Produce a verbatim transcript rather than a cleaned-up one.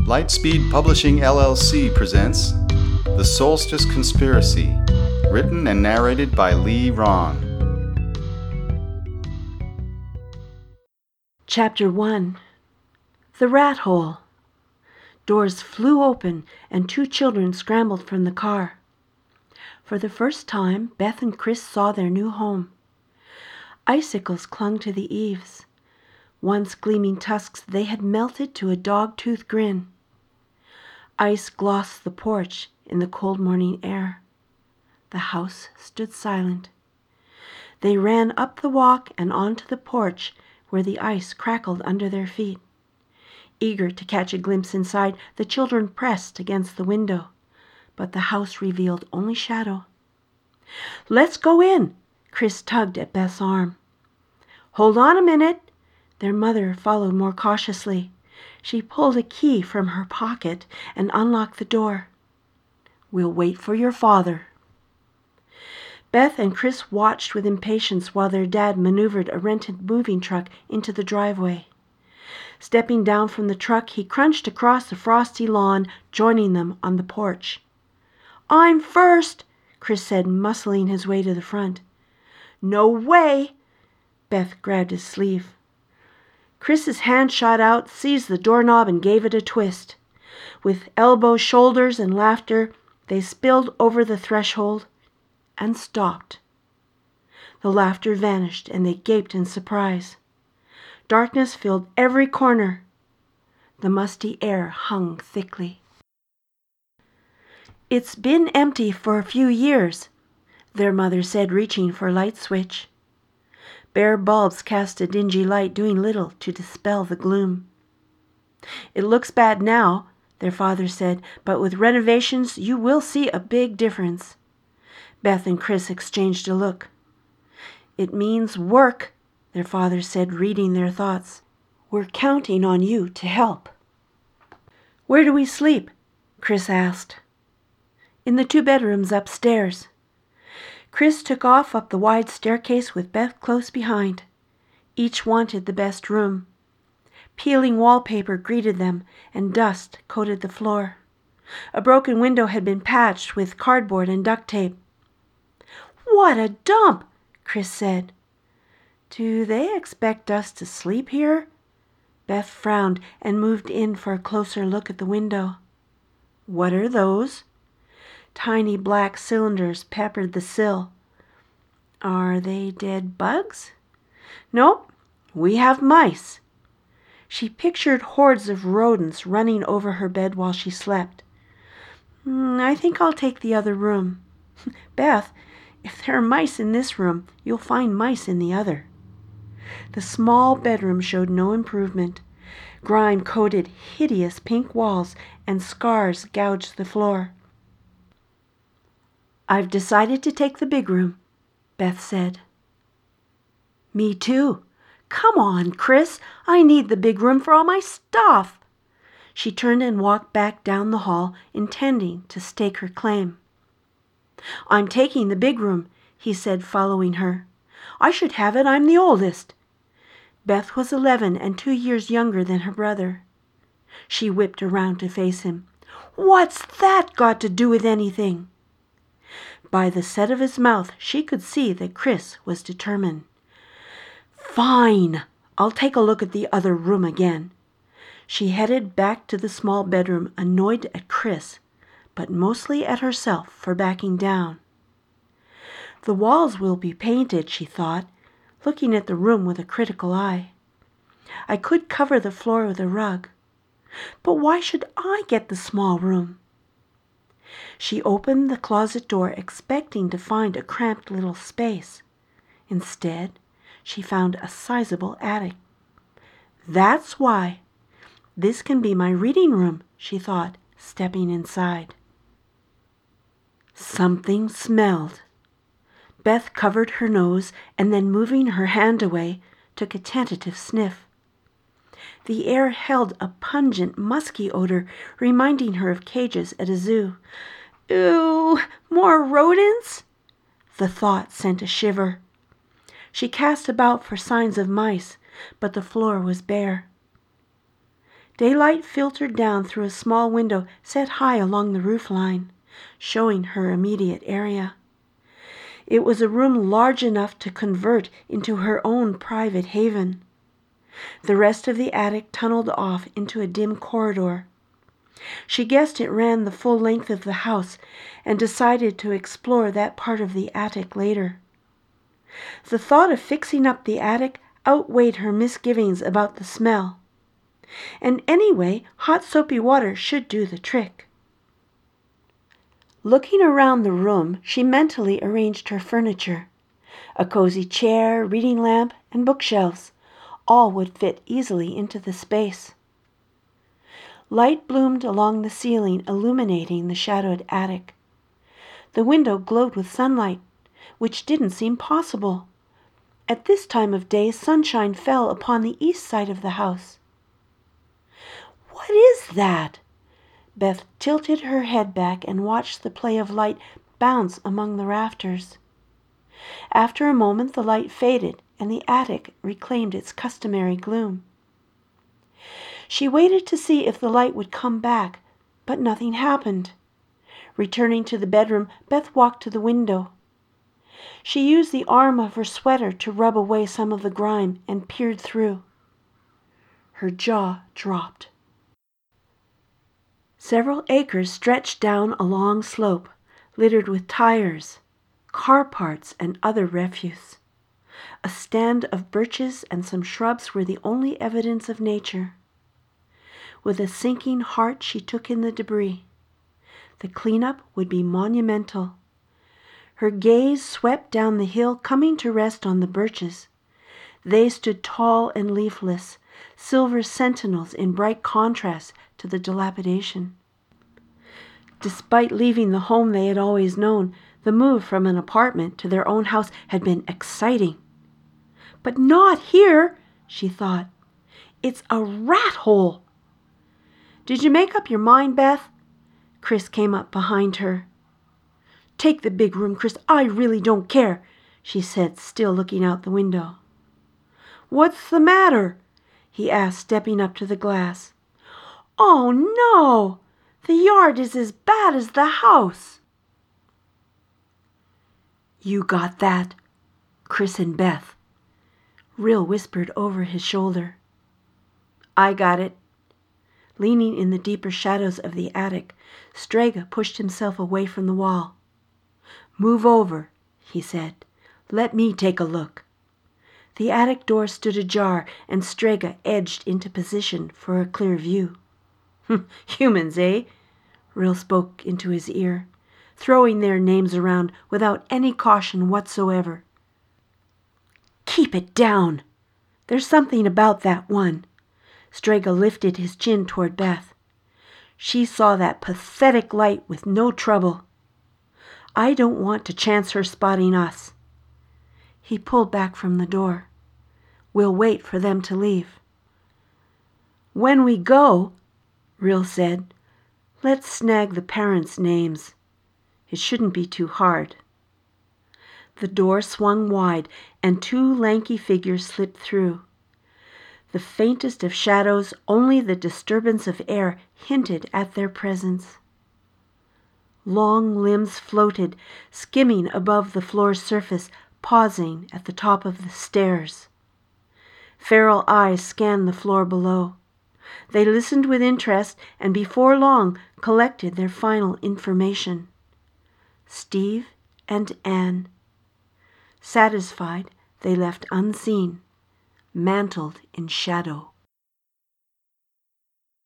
Lightspeed Publishing L L C presents The Solstice Conspiracy, written and narrated by Lee Ron. Chapter one. The Rat Hole. Doors flew open and two children scrambled from the car. For the first time, Beth and Chris saw their new home. Icicles clung to the eaves. Once gleaming tusks, they had melted to a dog-tooth grin. Ice glossed the porch in the cold morning air. The house stood silent. They ran up the walk and onto the porch where the ice crackled under their feet. Eager to catch a glimpse inside, the children pressed against the window, but the house revealed only shadow. "Let's go in!" Chris tugged at Beth's arm. "Hold on a minute!" Their mother followed more cautiously. She pulled a key from her pocket and unlocked the door. "We'll wait for your father." Beth and Chris watched with impatience while their dad maneuvered a rented moving truck into the driveway. Stepping down from the truck, he crunched across the frosty lawn, joining them on the porch. "I'm first," Chris said, muscling his way to the front. "No way!" Beth grabbed his sleeve. Chris's hand shot out, seized the doorknob, and gave it a twist. With elbows, shoulders, and laughter, they spilled over the threshold and stopped. The laughter vanished, and they gaped in surprise. Darkness filled every corner. The musty air hung thickly. "It's been empty for a few years," their mother said, reaching for a light switch. Bare bulbs cast a dingy light, doing little to dispel the gloom. "It looks bad now," their father said, "but with renovations you will see a big difference." Beth and Chris exchanged a look. "It means work," their father said, reading their thoughts. "We're counting on you to help." "Where do we sleep?" Chris asked. "In the two bedrooms upstairs." Chris took off up the wide staircase with Beth close behind. Each wanted the best room. Peeling wallpaper greeted them, and dust coated the floor. A broken window had been patched with cardboard and duct tape. "What a dump!" Chris said. "Do they expect us to sleep here?" Beth frowned and moved in for a closer look at the window. "What are those?" Tiny black cylinders peppered the sill. "Are they dead bugs?" "Nope, we have mice." She pictured hordes of rodents running over her bed while she slept. Mm, "I think I'll take the other room." "Beth, if there are mice in this room, you'll find mice in the other." The small bedroom showed no improvement. Grime coated hideous pink walls, and scars gouged the floor. "I've decided to take the big room," Beth said. "Me too. Come on, Chris. I need the big room for all my stuff." She turned and walked back down the hall, intending to stake her claim. "I'm taking the big room," he said, following her. "I should have it. I'm the oldest." Beth was eleven and two years younger than her brother. She whipped around to face him. "What's that got to do with anything?" By the set of his mouth, she could see that Chris was determined. "Fine, I'll take a look at the other room again." She headed back to the small bedroom, annoyed at Chris, but mostly at herself for backing down. "The walls will be painted," she thought, looking at the room with a critical eye. "I could cover the floor with a rug. But why should I get the small room?" She opened the closet door, expecting to find a cramped little space. Instead, she found a sizable attic. "That's why. This can be my reading room," she thought, stepping inside. Something smelled. Beth covered her nose and then, moving her hand away, took a tentative sniff. The air held a pungent, musky odor, reminding her of cages at a zoo. "Ooh, more rodents?" The thought sent a shiver. She cast about for signs of mice, but the floor was bare. Daylight filtered down through a small window set high along the roof line, showing her immediate area. It was a room large enough to convert into her own private haven. The rest of the attic tunneled off into a dim corridor. She guessed it ran the full length of the house and decided to explore that part of the attic later. The thought of fixing up the attic outweighed her misgivings about the smell. And anyway, hot soapy water should do the trick. Looking around the room, she mentally arranged her furniture. A cozy chair, reading lamp, and bookshelves. All would fit easily into the space. Light bloomed along the ceiling, illuminating the shadowed attic. The window glowed with sunlight, which didn't seem possible. At this time of day, sunshine fell upon the east side of the house. "What is that?" Beth tilted her head back and watched the play of light bounce among the rafters. After a moment, the light faded, and the attic reclaimed its customary gloom. She waited to see if the light would come back, but nothing happened. Returning to the bedroom, Beth walked to the window. She used the arm of her sweater to rub away some of the grime and peered through. Her jaw dropped. Several acres stretched down a long slope, littered with tires, car parts, and other refuse. A stand of birches and some shrubs were the only evidence of nature. With a sinking heart, she took in the debris. The cleanup would be monumental. Her gaze swept down the hill, coming to rest on the birches. They stood tall and leafless, silver sentinels in bright contrast to the dilapidation. Despite leaving the home they had always known, the move from an apartment to their own house had been exciting. "But not here," she thought. "It's a rat hole." "Did you make up your mind, Beth?" Chris came up behind her. "Take the big room, Chris. I really don't care," she said, still looking out the window. "What's the matter?" he asked, stepping up to the glass. "Oh, no! The yard is as bad as the house." "You got that?" Chris and Beth. Rill whispered over his shoulder. "I got it." Leaning in the deeper shadows of the attic, Strega pushed himself away from the wall. "Move over," he said. "Let me take a look." The attic door stood ajar, and Strega edged into position for a clear view. "Humans, eh?" Rill spoke into his ear, throwing their names around without any caution whatsoever. "Keep it down. There's something about that one." Strega lifted his chin toward Beth. She saw that pathetic light with no trouble. "I don't want to chance her spotting us." He pulled back from the door. "We'll wait for them to leave." "When we go," Rill said, "let's snag the parents' names. It shouldn't be too hard." The door swung wide, and two lanky figures slipped through. The faintest of shadows, only the disturbance of air, hinted at their presence. Long limbs floated, skimming above the floor's surface, pausing at the top of the stairs. Feral eyes scanned the floor below. They listened with interest and before long collected their final information. Steve and Anne. Satisfied, they left unseen, mantled in shadow.